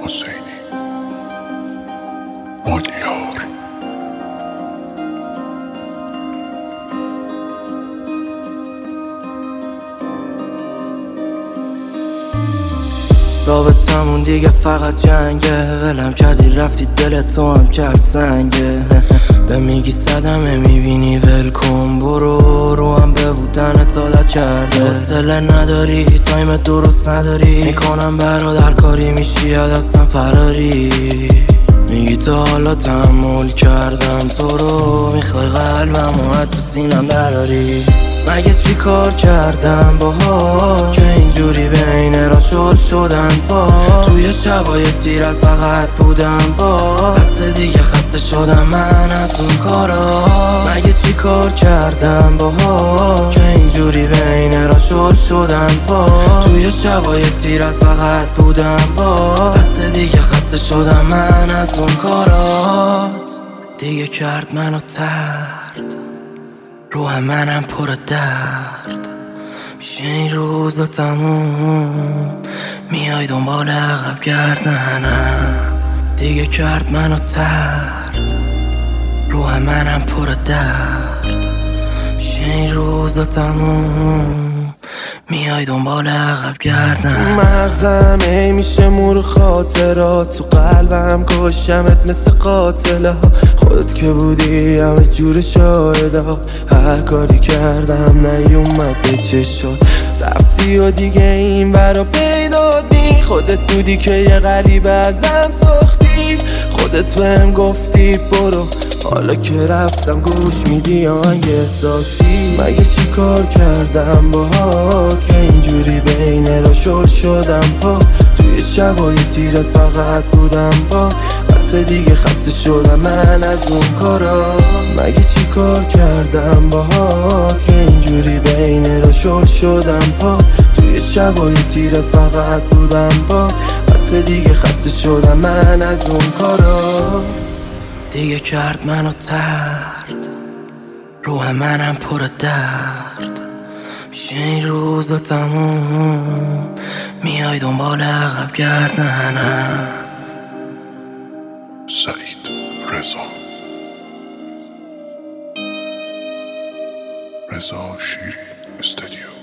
حسینی مادیار. رابطمون دیگه فقط جنگه، ولم کردی رفتی دل تو هم که از سنگه. به میگی صدمه میبینی ول کن برو، رو هم به بودنت عادت کرده. حوصله نداری تایم درست نداری، میکنم برادر کاری میشی از دستم فراری. میگی تا حالا تحمل کردم تو رو، میخوای قلبمو از تو سینم دراری. مگه چی کار کردم باها که اینجوری بین را شل شدن با توی شبای تیرت فقط بودم با بس دیگه خسته شدم من از اون کارا. مگه چی کار کردم باها که اینجوری بین را شل شدن با توی شبای تیرت فقط بودم با بس دیگه خسته شدم من از اون کارات. دیگه کرد منو ترد، روح منم پر درد میشه این روزا تموم، میای دنبال عقب گردنم. دیگه کرد منو ترد، روح منم پر درد میشه این روزا تموم، میای دنبال عقب گردنم. مغزم ای میشه مور خاطرات، تو قلبم کشمت مثل قاتله. خودت که بودی همه جور شایده، هر کاری کردم نیومد به چشم. رفتی و دیگه این برا پیدا نی، خودت بودی که یه غریبه ازم ساختی. خودت بهم گفتی برو، حالا که رفتم گوش میدی آهنگ احساسی. مگه چی کار کردم باهات که اینجوری بین را شل شدم پا توی شبای تیرت فقط بودم با بس دیگه خسته شدم من از اون کارا. مگه چی کار کردم باهات که اینجوری بین را شل شدم پا توی شبای تیرت فقط بودم با بس دیگه خسته شدم من از اون کارا. دیگه کرد منو ترد، روح منم پر درد میشه این روزا تموم، میای دنبال عقب گردنم. سعید رضا شیری استودیو.